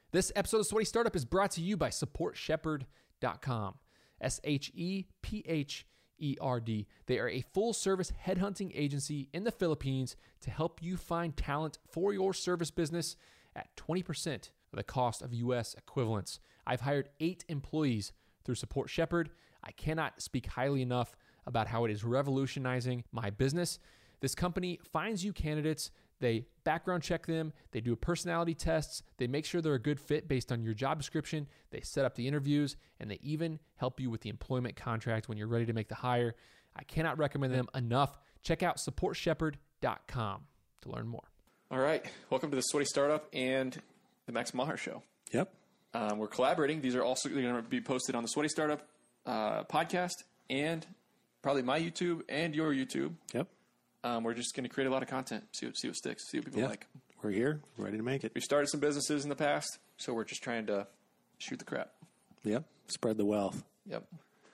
This episode of Sweaty Startup is brought to you by SupportShepherd.com. SHEPHERD. They are a full-service headhunting agency in the Philippines to help you find talent for your service business at 20% of the cost of U.S. equivalents. I've hired 8 employees through Support Shepherd. I cannot speak highly enough about how it is revolutionizing my business. This company finds you candidates. They background check them. They do personality tests. They make sure they're a good fit based on your job description. They set up the interviews, and they even help you with the employment contract when you're ready to make the hire. I cannot recommend them enough. Check out SupportShepherd.com to learn more. All right. Welcome to the Sweaty Startup and the Max Maher Show. Yep. We're collaborating. These are also going to be posted on the Sweaty Startup podcast and probably my YouTube and your YouTube. Yep. We're just going to create a lot of content, see what sticks, see what people like. We're here, ready to make it. We've started some businesses in the past, so we're just trying to shoot the crap. Yep. Spread the wealth. Yep.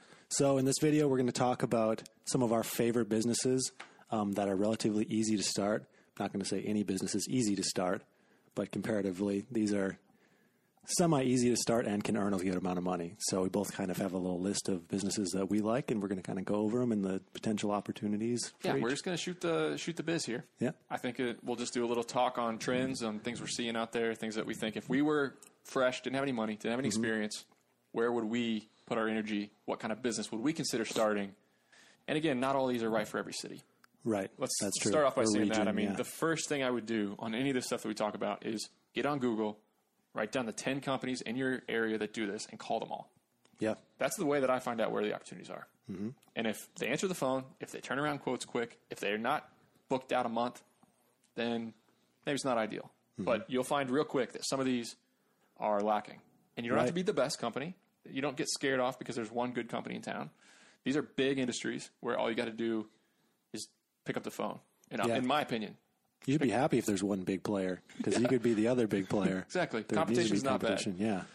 So in this video, we're going to talk about some of our favorite businesses that are relatively easy to start. I'm not going to say any business is easy to start, but comparatively, these are semi-easy to start and can earn a good amount of money. So we both kind of have a little list of businesses that we like, and we're going to kind of go over them and the potential opportunities. We're just going to shoot the biz here. Yeah. I think we'll just do a little talk on trends, on things we're seeing out there, things that we think if we were fresh, didn't have any money, didn't have any experience, where would we put our energy? What kind of business would we consider starting? And again, not all these are right for every city. Right. Let's That's true. start off by saying region, that. I mean, the first thing I would do on any of this stuff that we talk about is get on Google, write down the 10 companies in your area that do this, and call them all. Yeah. That's the way that I find out where the opportunities are. Mm-hmm. And if they answer the phone, if they turn around quotes quick, if they're not booked out a month, then maybe it's not ideal. Mm-hmm. But you'll find real quick that some of these are lacking. And you don't have to be the best company. You don't get scared off because there's one good company in town. These are big industries where all you got to do is pick up the phone, in my opinion. You should be happy if there's one big player, because you could be the other big player. Exactly. Competition's not bad. Yeah.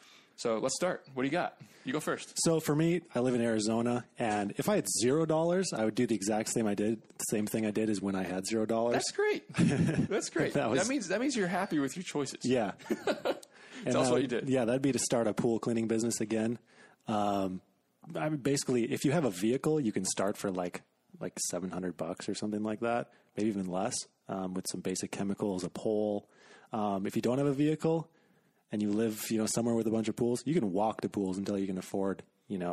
So let's start. What do you got? You go first. So for me, I live in Arizona, and if I had $0, I would do the exact same thing I did as when I had $0. That's great. That's great. that means you're happy with your choices. Yeah. Tell us what you did. Yeah, that'd be to start a pool cleaning business again. I mean, basically, if you have a vehicle, you can start for like $700 or something like that, maybe even less, with some basic chemicals, a pole. If you don't have a vehicle and you live, somewhere with a bunch of pools, you can walk to pools until you can afford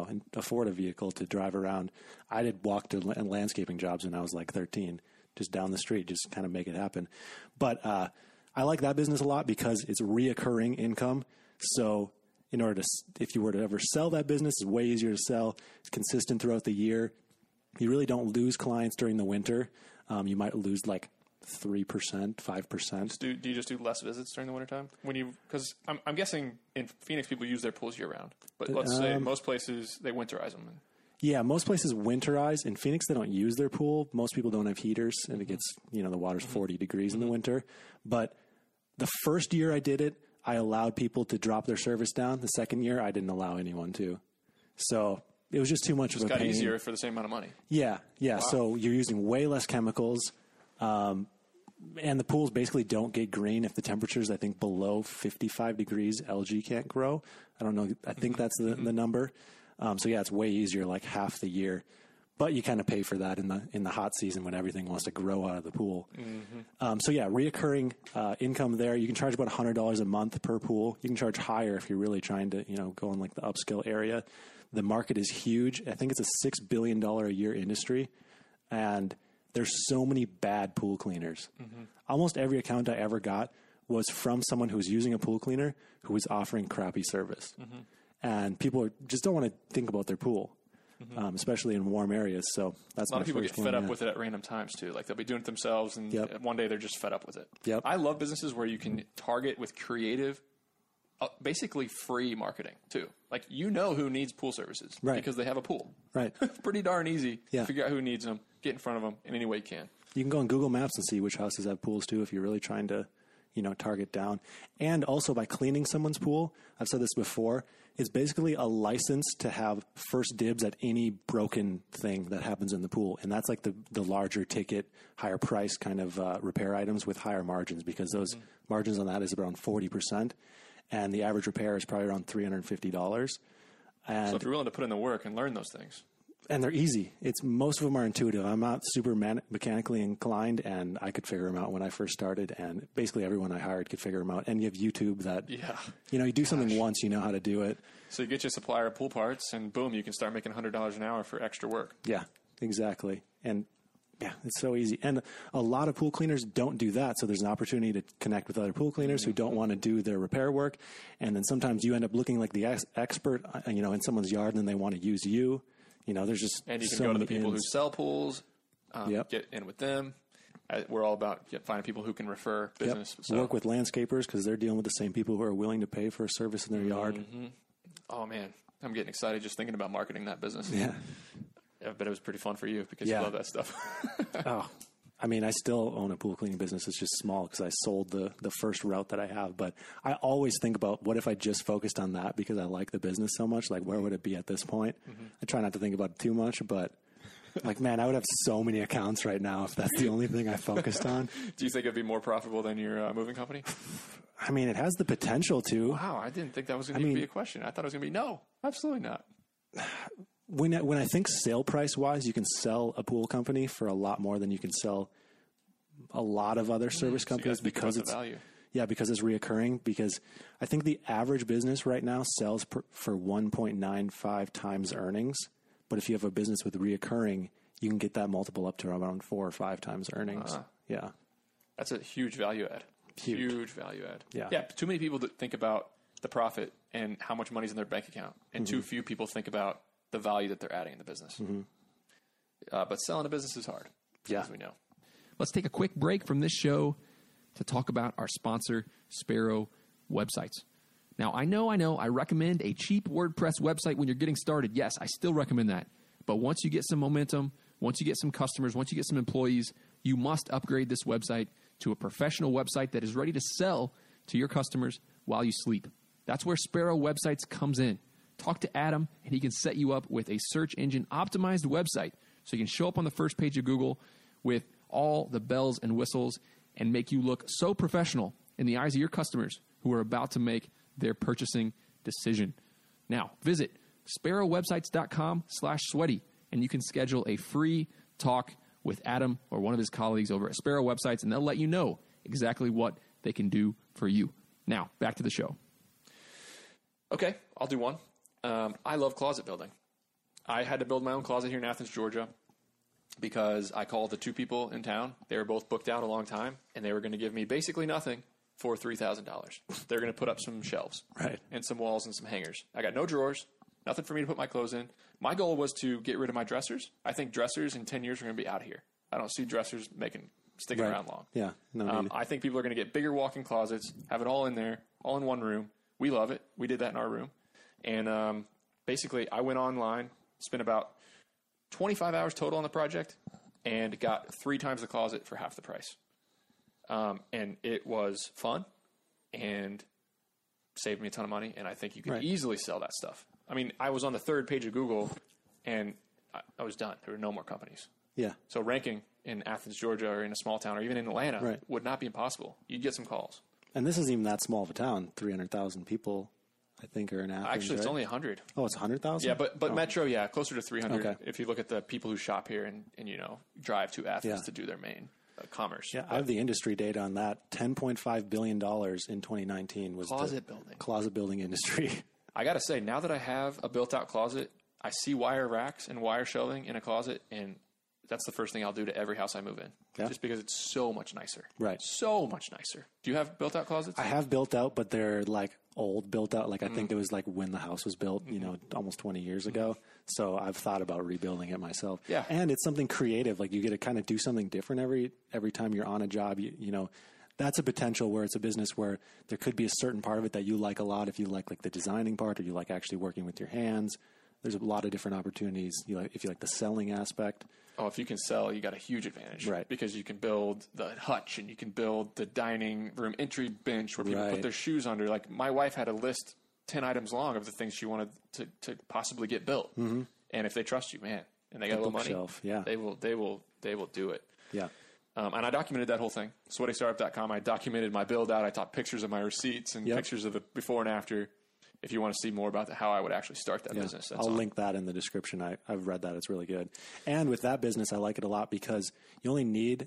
a vehicle to drive around. I did walk to landscaping jobs when I was like 13, just down the street, just kind of make it happen. But I like that business a lot because it's reoccurring income. So if you were to ever sell that business, it's way easier to sell. It's consistent throughout the year. You really don't lose clients during the winter. You might lose like 3%, 5%. Do you just do less visits during the wintertime? Because I'm guessing in Phoenix people use their pools year round. But let's say most places they winterize them. Yeah, most places winterize. In Phoenix, they don't use their pool. Most people don't have heaters, and it gets the water's 40 degrees in the winter. But the first year I did it, I allowed people to drop their service down. The second year, I didn't allow anyone to. So it was just too much of a pain. It got easier for the same amount of money. Yeah. Wow. So you're using way less chemicals. And the pools basically don't get green if the temperature's, I think, below 55 degrees. Algae can't grow. I don't know. I think that's the number. So yeah, it's way easier, like half the year. But you kind of pay for that in the hot season when everything wants to grow out of the pool. Mm-hmm. So yeah, reoccurring income there. You can charge about $100 a month per pool. You can charge higher if you're really trying to go in like the upscale area. The market is huge. I think it's a $6 billion a year industry, and there's so many bad pool cleaners. Mm-hmm. Almost every account I ever got was from someone who was using a pool cleaner who was offering crappy service, and people just don't want to think about their pool. Mm-hmm. Especially in warm areas. So that's a lot of people get fed up with it at random times too. Like they'll be doing it themselves, and one day they're just fed up with it. Yep. I love businesses where you can target with creative, basically free marketing too. Like who needs pool services, right? Because they have a pool, right? Pretty darn easy. to figure out who needs them, get in front of them in any way you can. You can go on Google Maps and see which houses have pools too if you're really trying to target down. And also by cleaning someone's pool, I've said this before, it's basically a license to have first dibs at any broken thing that happens in the pool. And that's like the larger ticket, higher price kind of repair items with higher margins, because those margins on that is around 40%. and the average repair is probably around $350. And So if you're willing to put in the work and learn those things. and they're easy. Most of them are intuitive. I'm not super mechanically inclined, and I could figure them out when I first started. And basically everyone I hired could figure them out. And you have YouTube that, you do something once, you know how to do it. So you get your supplier of pool parts, and boom, you can start making $100 an hour for extra work. Yeah, exactly. And yeah, it's so easy. And a lot of pool cleaners don't do that. So there's an opportunity to connect with other pool cleaners who don't want to do their repair work. And then sometimes you end up looking like the expert, in someone's yard, and then they want to use you. There's just And you can so go to the many people who ins. sell pools, Yep. get in with them. We're all about finding people who can refer business. Yep. So, Work with landscapers because they're dealing with the same people who are willing to pay for a service in their yard. oh man, I'm getting excited just thinking about marketing that business. Yeah. I bet it was pretty fun for you because Yeah. you love that stuff. Oh, I mean, I still own a pool cleaning business. It's just small because I sold the first route that I have. But I always think about what if I just focused on that because I like the business so much. Like, where would it be at this point? I try not to think about it too much, but like, man, I would have so many accounts right now if that's the only thing I focused on. Do you think it'd be more profitable than your moving company? I mean, it has the potential to. Wow, I didn't think that was going to be a question. I thought it was going to be no, absolutely not. When I think sale price wise, you can sell a pool company for a lot more than you can sell a lot of other service So you companies gotta think because about it's the value. Yeah, because it's reoccurring. Because I think the average business right now sells for 1.95 times earnings. But if you have a business with reoccurring, you can get that multiple up to around 4 or 5 times earnings. Yeah. That's a huge value add. Huge value add. Yeah. Yeah. Too many people that think about the profit and how much money's in their bank account, and too few people think about the value that they're adding in the business. But selling a business is hard, Yeah. as we know. Let's take a quick break from this show to talk about our sponsor, Sparrow Websites. Now, I know, I recommend a cheap WordPress website when you're getting started. Yes, I still recommend that. But once you get some momentum, once you get some customers, once you get some employees, you must upgrade this website to a professional website that is ready to sell to your customers while you sleep. That's where Sparrow Websites comes in. Talk to Adam, and he can set you up with a search engine optimized website so you can show up on the first page of Google with all the bells and whistles and make you look so professional in the eyes of your customers who are about to make their purchasing decision. Now, visit sparrowwebsites.com/sweaty, and you can schedule a free talk with Adam or one of his colleagues over at Sparrow Websites, and they'll let you know exactly what they can do for you. Now, back to the show. Okay, I'll do one. I love closet building. I had to build my own closet here in Athens, Georgia, because I called the 2 people in town. They were both booked out a long time, and they were going to give me basically nothing for $3,000. They're going to put up some shelves and some walls and some hangers. I got no drawers, nothing for me to put my clothes in. My goal was to get rid of my dressers. I think dressers in 10 years are going to be out of here. I don't see dressers sticking around long. Yeah. No need. I think people are going to get bigger walk-in closets, have it all in there, all in one room. We love it. We did that in our room. And basically, I went online, spent about 25 hours total on the project, and got 3 times the closet for half the price. And it was fun and saved me a ton of money. And I think you can easily sell that stuff. I mean, I was on the 3rd page of Google, and I was done. There were no more companies. Yeah. So ranking in Athens, Georgia, or in a small town, or even in Atlanta would not be impossible. You'd get some calls. And this isn't even that small of a town. 300,000 people, I think, are in Athens. Actually, it's only 100. Oh, it's 100,000? Yeah, but Metro, closer to 300 if you look at the people who shop here and drive to Athens to do their main commerce. Yeah, I have the industry data on that. $10.5 billion in 2019 was Closet the building. closet building industry. I got to say, now that I have a built-out closet, I see wire racks and wire shelving in a closet, and that's the first thing I'll do to every house I move in, just because it's so much nicer. Right. So much nicer. Do you have built-out closets? I have built out, but they're like old built out. Like I think it was like when the house was built, almost 20 years ago. So I've thought about rebuilding it myself. Yeah. And it's something creative. Like you get to kind of do something different every time you're on a job. That's a potential where it's a business where there could be a certain part of it that you like a lot. If you like the designing part, or you like actually working with your hands, there's a lot of different opportunities. If you like the selling aspect. Oh, if you can sell, you got a huge advantage. Right. Because you can build the hutch and you can build the dining room entry bench where people put their shoes under. Like my wife had a list 10 items long of the things she wanted to possibly get built. Mm-hmm. And if they trust you, man, and they got a little money, Shelf, yeah. they will do it. Yeah. And I documented that whole thing. SweatyStartup.com. I documented my build out. I took pictures of my receipts and pictures of the before and after. If you want to see more about how I would actually start that business, I'll link that in the description. I've read that. It's really good. And with that business, I like it a lot because you only need,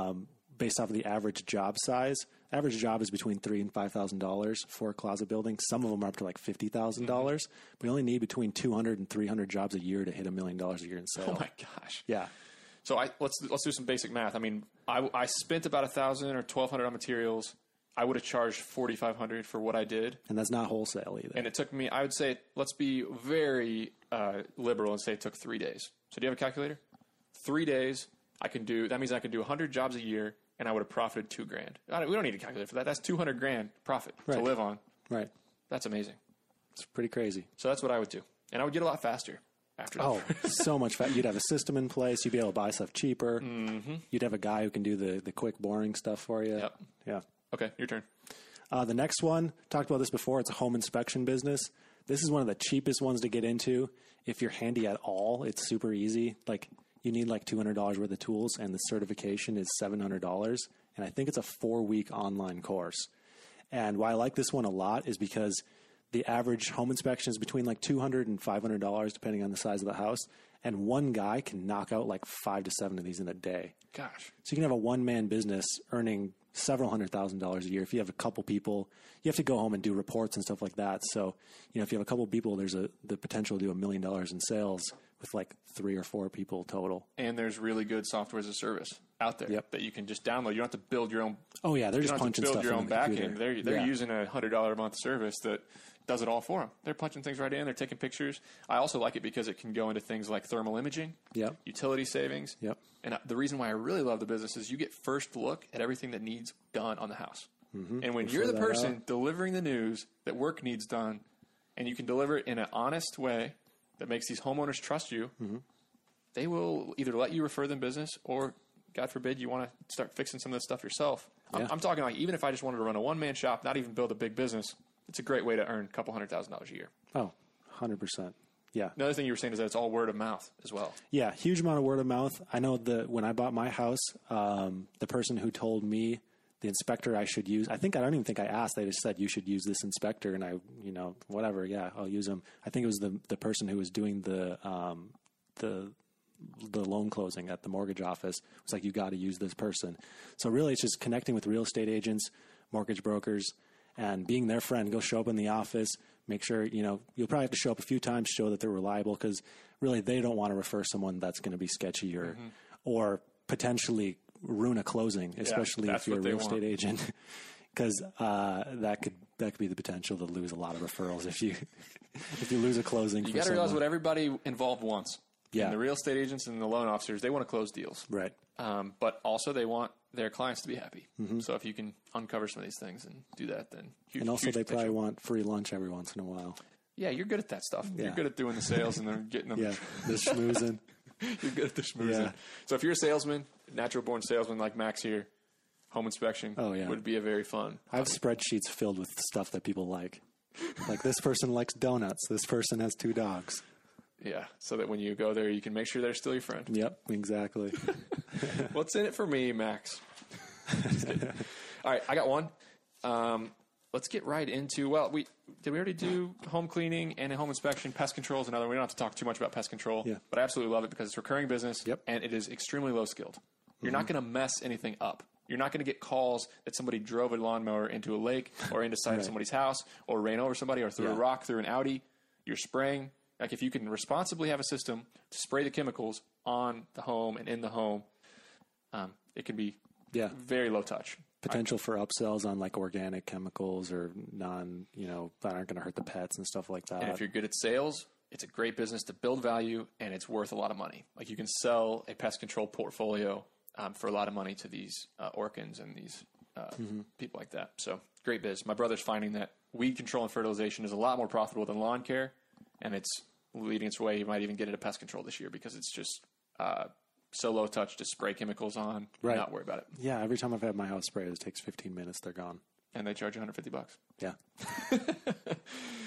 based off of the average job size, average job is between $3,000 and $5,000 for a closet building. Some of them are up to like $50,000. We only need between 200 and 300 jobs a year to hit $1 million a year in sales. Oh my gosh! Yeah. So let's do some basic math. I mean, I spent about $1,000 or $1,200 on materials. I would have charged $4,500 for what I did, and that's not wholesale either. And it took me, I would say, let's be very liberal and say it took 3 days. So do you have a calculator? 3 days. That means I can do 100 jobs a year, and I would have profited $2,000. We don't need a calculator for that. That's $200,000 profit to live on. Right. That's amazing. It's pretty crazy. So that's what I would do, and I would get a lot faster after that. Oh, so much faster. You'd have a system in place. You'd be able to buy stuff cheaper. Mm-hmm. You'd have a guy who can do the quick, boring stuff for you. Yep. Yeah. Okay, your turn. The next one, talked about this before, it's a home inspection business. This is one of the cheapest ones to get into. If you're handy at all, it's super easy. Like, you need like $200 worth of tools, and the certification is $700. And I think it's a 4-week online course. And why I like this one a lot is because the average home inspection is between like $200 and $500, depending on the size of the house. And one guy can knock out like 5 to 7 of these in a day. Gosh. So you can have a one-man business earning several $100,000 a year. If you have a couple people, you have to go home and do reports and stuff like that. So, if you have a couple people, there's the potential to do $1 million in sales with like 3 or 4 people total. And there's really good software as a service out there that you can just download. You don't have to build your own. Oh yeah, they're just punching stuff in the build your own backend. They're using a $100 a month service that does it all for them. They're punching things right in. They're taking pictures. I also like it because it can go into things like thermal imaging, utility savings. Yep. And the reason why I really love the business is you get first look at everything that needs done on the house. Mm-hmm. And when you're the person delivering the news that work needs done, and you can deliver it in an honest way that makes these homeowners trust you, they will either let you refer them business or, God forbid, you want to start fixing some of this stuff yourself. Yeah. I'm talking like even if I just wanted to run a one-man shop, not even build a big business, it's a great way to earn a couple $100,000 a year. Oh, 100%. Yeah. Another thing you were saying is that it's all word of mouth as well. Yeah, huge amount of word of mouth. I know when I bought my house, the person who told me the inspector I should use, I don't even think I asked. They just said, you should use this inspector. And I, whatever. Yeah, I'll use him. I think it was the person who was doing the loan closing at the mortgage office. It was like, you got to use this person. So really it's just connecting with real estate agents, mortgage brokers, and being their friend. Go show up in the office, make sure, you'll probably have to show up a few times, show that they're reliable, because really they don't want to refer someone that's going to be sketchy or potentially ruin a closing, especially if you're a real estate agent, because that could be the potential to lose a lot of referrals if you lose a closing. You got to realize what everybody involved wants. Yeah. And the real estate agents and the loan officers, they want to close deals. Right. But also they want their clients to be happy. Mm-hmm. So if you can uncover some of these things and do that, then huge. And also huge they potential. probably want free lunch every once in a while. Yeah, you're good at that stuff. Yeah. You're good at doing the sales and then getting them. Yeah, the schmoozing. You're good at the schmoozing. Yeah. So if you're a salesman, natural born salesman like Max here, home inspection would be a very fun. I have spreadsheets filled with stuff that people like. Like this person likes donuts. This person has 2 dogs. Yeah, so that when you go there, you can make sure they're still your friend. Yep, exactly. What's in it for me, Max? All right, I got one. Let's get right into, did we already do home cleaning and a home inspection? Pest control is another. We don't have to talk too much about pest control, but I absolutely love it because it's recurring business and it is extremely low skilled. You're not going to mess anything up. You're not going to get calls that somebody drove a lawnmower into a lake or into side of somebody's house or ran over somebody or threw a rock through an Audi. You're spraying. Like if you can responsibly have a system to spray the chemicals on the home and in the home, it can be very low touch. Potential for upsells on like organic chemicals or that aren't going to hurt the pets and stuff like that. And if you're good at sales, it's a great business to build value and it's worth a lot of money. Like you can sell a pest control portfolio for a lot of money to these Orkins and these people like that. So great biz. My brother's finding that weed control and fertilization is a lot more profitable than lawn care. And it's leading its way. You might even get into pest control this year because it's just so low touch to spray chemicals on and not worry about it. Yeah, every time I've had my house sprayed, it takes 15 minutes. They're gone. And they charge you $150. Yeah.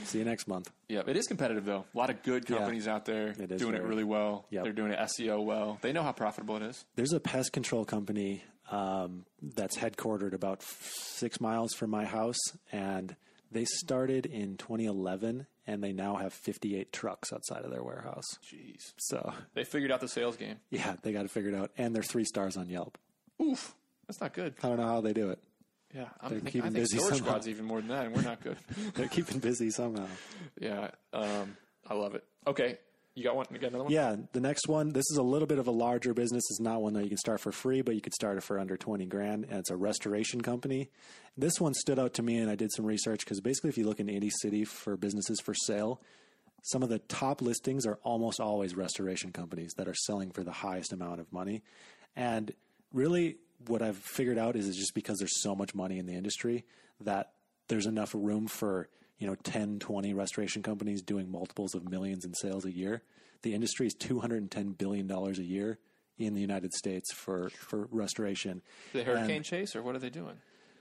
See you next month. Yeah, it is competitive though. A lot of good companies out there doing it really well. Yep. They're doing it SEO well. They know how profitable it is. There's a pest control company that's headquartered about 6 miles from my house, and they started in 2011, and they now have 58 trucks outside of their warehouse. Jeez. So They figured out the sales game. yeah, they got it figured out, and they're 3 stars on Yelp. Oof. That's not good. I don't know how they do it. Yeah, I They're think keeping busy Storage somehow. Squad's even more than that, and we're not good. They're keeping busy somehow. Yeah, I love it. Okay, you got one? You got another one? Yeah, the next one, this is a little bit of a larger business. It's not one that you can start for free, but you could start it for under 20 grand, and it's a restoration company. This one stood out to me, and I did some research, because basically if you look in Indy City for businesses for sale, some of the top listings are almost always restoration companies that are selling for the highest amount of money. And really what I've figured out is it's just because there's so much money in the industry that there's enough room for 10, 20 restoration companies doing multiples of millions in sales a year. The industry is $210 billion a year in the United States for restoration. The hurricane chase, or what are they doing?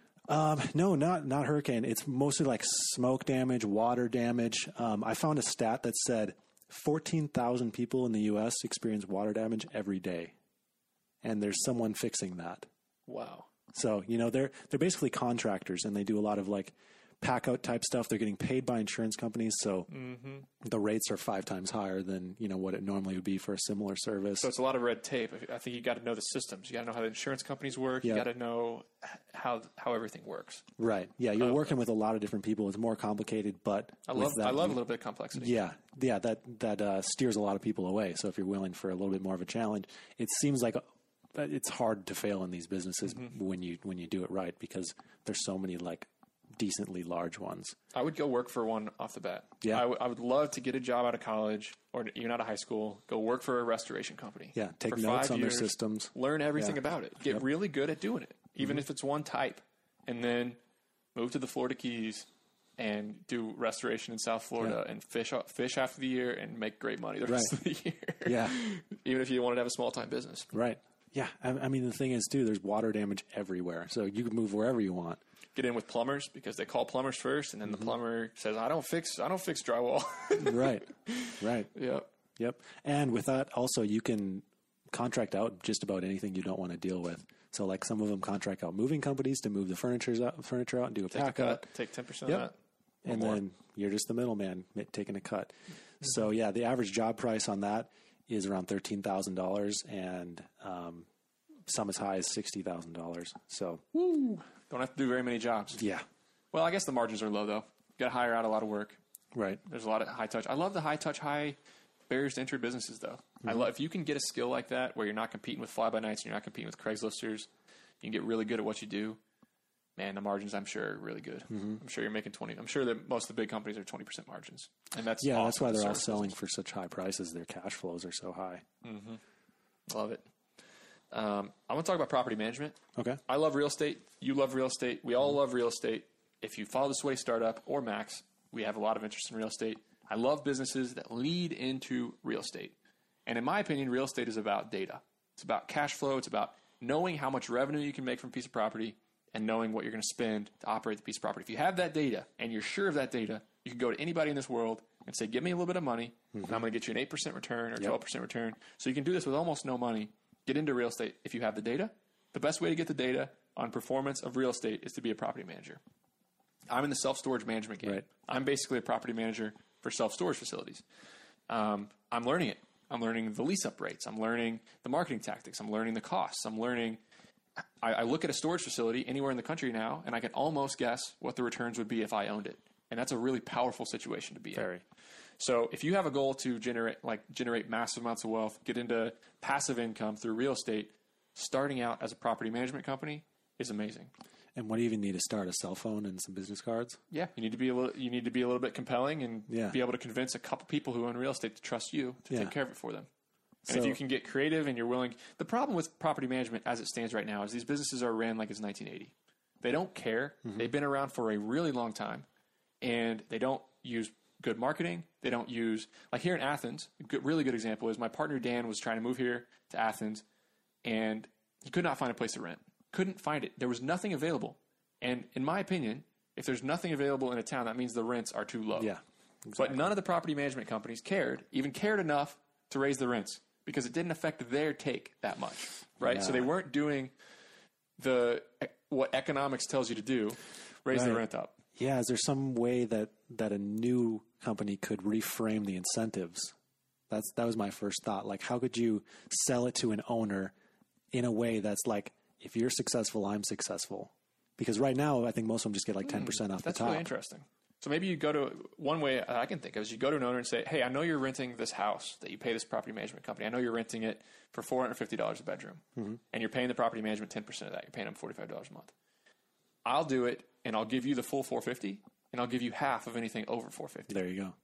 No, not hurricane. It's mostly like smoke damage, water damage. I found a stat that said 14,000 people in the U.S. experience water damage every day, and there's someone fixing that. Wow. So they're basically contractors, and they do a lot of like pack out type stuff. They're getting paid by insurance companies, so the rates are 5 times higher than what it normally would be for a similar service. So it's a lot of red tape. I think you got to know the systems. You got to know how the insurance companies work. Yeah. You got to know how everything works. Right? Yeah, you're working with a lot of different people. It's more complicated, but I love a little bit of complexity. Yeah, that steers a lot of people away. So if you're willing for a little bit more of a challenge, it seems like it's hard to fail in these businesses when you do it right, because there's so many like decently large ones. I would go work for one off the bat. Yeah. I would love to get a job out of college or even out of high school, go work for a restoration company. Yeah, take for notes 5 on their years, systems. Learn everything about it. Get really good at doing it, even if it's one type, and then move to the Florida Keys and do restoration in South Florida and fish half of the year and make great money the rest of the year. Yeah. Even if you wanted to have a small-time business. Right. Yeah. I mean, the thing is, too, there's water damage everywhere. So you can move wherever you want. Get in with plumbers, because they call plumbers first, and then the plumber says, I don't fix drywall. Right. Yep. Yep. And with that, also, you can contract out just about anything you don't want to deal with. So, like, some of them contract out moving companies to move the furniture out and do a pack out. Take 10% of that. And then you're just the middleman taking a cut. So, yeah, the average job price on that is around $13,000, and some as high as $60,000. So, Don't have to do very many jobs. yeah. Well, I guess the margins are low, though. Got to hire out a lot of work. Right. There's a lot of high touch. I love the high touch, high barriers to entry businesses, though. I love if you can get a skill like that where you're not competing with fly-by-nights and you're not competing with Craigslisters. You can get really good at what you do. Man, the margins, I'm sure, are really good. I'm sure you're making 20. I'm sure that most of the big companies are 20% margins, and that's awesome that's why for they're all service selling business. for such high prices. Their cash flows are so high. Love it. I want to talk about property management. Okay. I love real estate. You love real estate. We all love real estate. If you follow the Sway Startup or Max, we have a lot of interest in real estate. I love businesses that lead into real estate. And in my opinion, real estate is about data. It's about cash flow. It's about knowing how much revenue you can make from a piece of property and knowing what you're going to spend to operate the piece of property. If you have that data and you're sure of that data, you can go to anybody in this world and say, give me a little bit of money, and I'm going to get you an 8% return or 12% return. So you can do this with almost no money. Get into real estate if you have the data. The best way to get the data on performance of real estate is to be a property manager. I'm in the self-storage management game. Right. I'm basically a property manager for self-storage facilities. I'm learning it. I'm learning the lease-up rates. I'm learning the marketing tactics. I'm learning the costs. I'm learning – I look at a storage facility anywhere in the country now, and I can almost guess what the returns would be if I owned it. And that's a really powerful situation to be in. Very. So if you have a goal to generate massive amounts of wealth, get into passive income through real estate, starting out as a property management company is amazing. And what do you even need to start? A cell phone and some business cards? Yeah, you need to be a little bit compelling and Yeah. be able to convince a couple people who own real estate to trust you to Yeah. take care of it for them. And So- if you can get creative and you're willing, the problem with property management as it stands right now is these businesses are ran like it's 1980. They don't care. They've been around for a really long time, and they don't use good marketing. They don't use, like here in Athens, really good example is my partner Dan was trying to move here to Athens, and he could not find a place to rent. Couldn't find it. There was nothing available. And in my opinion, if there's nothing available in a town, that means the rents are too low. Yeah. But none of the property management companies cared enough to raise the rents because it didn't affect their take that much, right? Yeah. So they weren't doing what economics tells you to do, raise the rent up. Yeah, is there some way that a new company could reframe the incentives? That was my first thought. Like, how could you sell it to an owner in a way that's like, if you're successful, I'm successful? Because right now, I think most of them just get like 10% off the top. That's really interesting. So maybe you go to one way I can think of is you go to an owner and say, hey, I know you're renting this house that you pay this property management company. I know you're renting it for $450 a bedroom, and you're paying the property management 10% of that. You're paying them $45 a month. I'll do it, and I'll give you the full $450, and I'll give you half of anything over $450. There you go.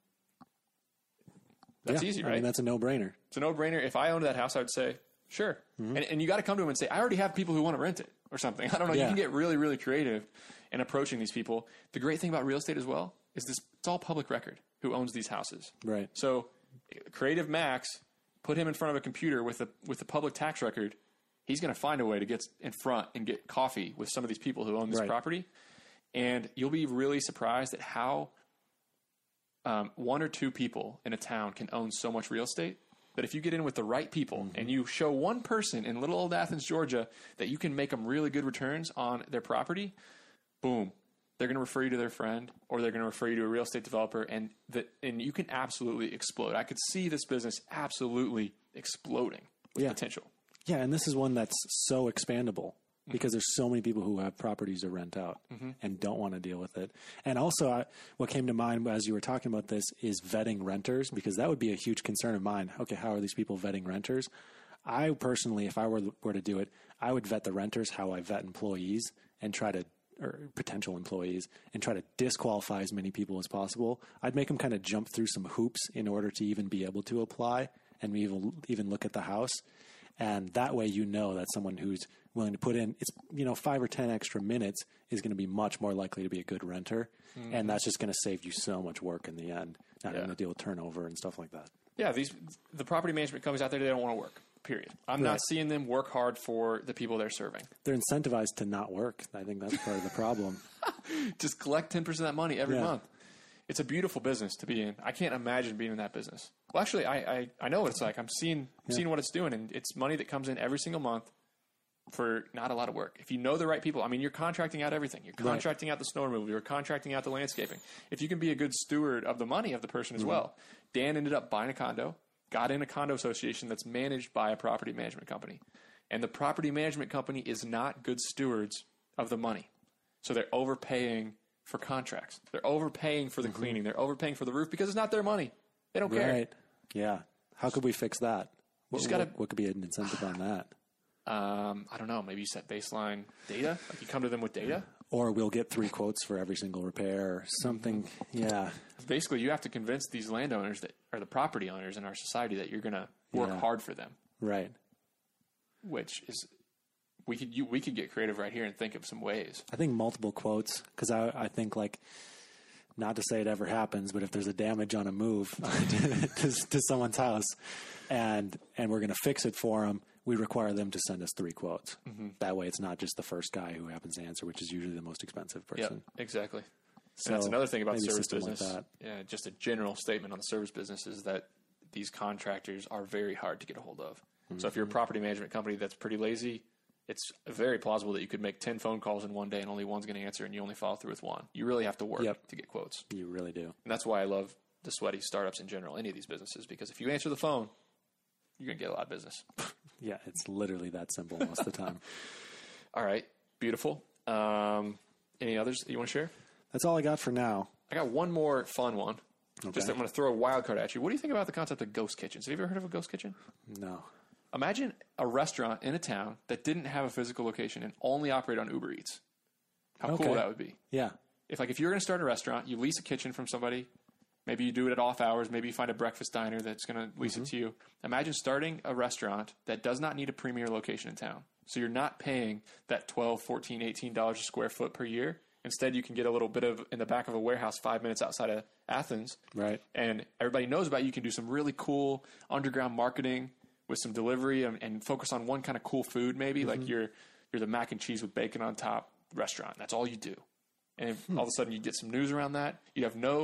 That's easy, right? I mean, that's a no-brainer. It's a no-brainer. If I owned that house, I would say, sure. And you got to come to them and say, I already have people who want to rent it or something. I don't know. Yeah. You can get really, really creative in approaching these people. The great thing about real estate as well is it's all public record who owns these houses. Right. So Creative Max, put him in front of a computer with the public tax record. He's going to find a way to get in front and get coffee with some of these people who own this property. And you'll be really surprised at how one or two people in a town can own so much real estate that if you get in with the right people and you show one person in little old Athens, Georgia, that you can make them really good returns on their property, boom, they're going to refer you to their friend or they're going to refer you to a real estate developer, and you can absolutely explode. I could see this business absolutely exploding with potential. Yeah, and this is one that's so expandable because there's so many people who have properties to rent out and don't want to deal with it. And also, what came to mind as you were talking about this is vetting renters, because that would be a huge concern of mine. Okay, how are these people vetting renters? I personally, if I were to do it, I would vet the renters how I vet employees and or potential employees, and try to disqualify as many people as possible. I'd make them kind of jump through some hoops in order to even be able to apply and even look at the house. And that way, that someone who's willing to put in, 5 or 10 extra minutes is going to be much more likely to be a good renter. And that's just going to save you so much work in the end, not having to deal with turnover and stuff like that. Yeah, the property management companies out there, they don't want to work, period. I'm not seeing them work hard for the people they're serving. They're incentivized to not work. I think that's part of the problem. Just collect 10% of that money every month. It's a beautiful business to be in. I can't imagine being in that business. Well, actually, I know what it's like. I'm seeing what it's doing, and it's money that comes in every single month for not a lot of work. If you know the right people, I mean, you're contracting out everything. You're contracting out the snow removal. You're contracting out the landscaping. If you can be a good steward of the money of the person as well. Dan ended up buying a condo, got in a condo association that's managed by a property management company. And the property management company is not good stewards of the money. So they're overpaying for contracts. They're overpaying for the cleaning. They're overpaying for the roof because it's not their money. They don't care. Right. Yeah. How could we fix that? What could be an incentive on that? I don't know. Maybe you set baseline data. Like you come to them with data. Or we'll get 3 quotes for every single repair or something. Yeah. Basically, you have to convince these landowners that are the property owners in our society that you're going to work hard for them. Right. Which is, we could get creative right here and think of some ways. I think multiple quotes, because I think, like, not to say it ever happens, but if there's a damage on a move to someone's house and we're going to fix it for them, we require them to send us 3 quotes. That way it's not just the first guy who happens to answer, which is usually the most expensive person. Yeah, exactly. So and that's another thing about service business. Like that. Yeah, just a general statement on the service business is that these contractors are very hard to get a hold of. So if you're a property management company that's pretty lazy, it's very plausible that you could make 10 phone calls in one day and only one's going to answer and you only follow through with one. You really have to work to get quotes. You really do. And that's why I love the sweaty startups in general, any of these businesses, because if you answer the phone, you're going to get a lot of business. Yeah, it's literally that simple most of the time. All right. Beautiful. Any others that you want to share? That's all I got for now. I got one more fun one. Okay. Just I'm going to throw a wild card at you. What do you think about the concept of ghost kitchens? Have you ever heard of a ghost kitchen? No. Imagine a restaurant in a town that didn't have a physical location and only operated on Uber Eats. How cool that would be. Yeah. If you're going to start a restaurant, you lease a kitchen from somebody. Maybe you do it at off hours. Maybe you find a breakfast diner that's going to lease it to you. Imagine starting a restaurant that does not need a premier location in town. So you're not paying that $12, $14, $18 a square foot per year. Instead, you can get a little bit of in the back of a warehouse 5 minutes outside of Athens. Right. And everybody knows about you. You can do some really cool underground marketing with some delivery and focus on one kind of cool food maybe. Like you're the mac and cheese with bacon on top restaurant. That's all you do. And all of a sudden you get some news around that. You have no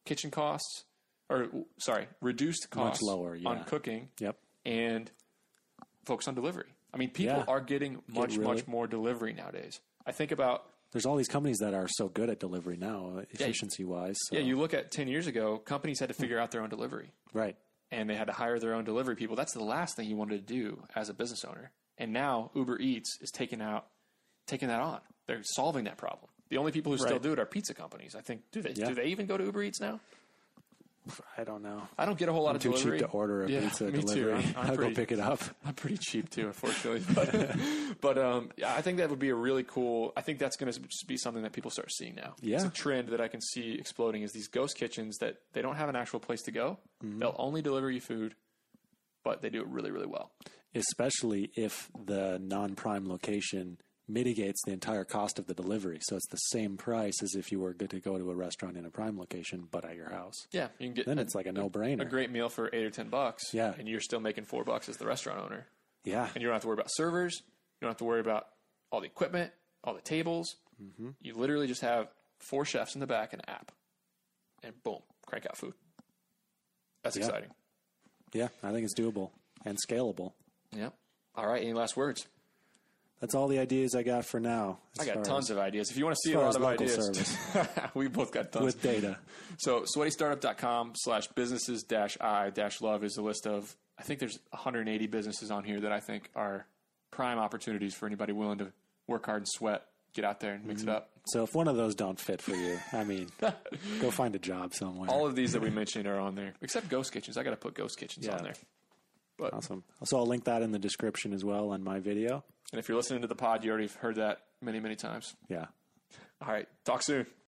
kitchen costs, reduced costs lower, yeah. on cooking. Yep. And focus on delivery. I mean, people Yeah. are getting much more delivery nowadays. I think about There's all these companies that are so good at delivery now, efficiency-wise. So. yeah. You look at 10 years ago, companies had to figure out their own delivery, Right. and they had to hire their own delivery people. That's the last thing you wanted to do as a business owner. And now Uber Eats is taking that on. They're solving that problem. The only people who still Right. do it are pizza companies. I think. Do they? Yeah. Do they even go to Uber Eats now? I don't know. I don't get a whole lot I'm of too delivery. cheap to order a pizza me delivery. Too. I'll go pick it up. I'm pretty cheap too, unfortunately. But yeah, I think that would be a really cool. I think that's going to be something that people start seeing now. Yeah. It's a trend that I can see exploding. Is these ghost kitchens that they don't have an actual place to go. Mm-hmm. They'll only deliver you food, but they do it really, really well. Especially if the non-prime location mitigates the entire cost of the delivery. So it's the same price as if you were good to go to a restaurant in a prime location, but at your house. Yeah, you can get Then it's like a no-brainer. a great meal for $8 or $10. Yeah. And you're still making $4 as the restaurant owner. Yeah. And you don't have to worry about servers. You don't have to worry about all the equipment, all the tables. Mm-hmm. You literally just have 4 chefs in the back and an app. And boom, crank out food. That's exciting. Yeah, I think it's doable and scalable. Yeah. All right, any last words? That's all the ideas I got for now. I got tons of ideas. If you want to see as a far lot as of local ideas, service. we both got tons. With data. So sweatystartup.com/businesses-I-love is a list of, I think there's 180 businesses on here that I think are prime opportunities for anybody willing to work hard and sweat, get out there and mix it up. So if one of those don't fit for you, I mean, go find a job somewhere. All of these that we mentioned are on there, except Ghost Kitchens. I got to put Ghost Kitchens on there. But, Awesome. So I'll link that in the description as well on my video. and if you're listening to the pod, you already heard that many, many times. Yeah. All right. Talk soon.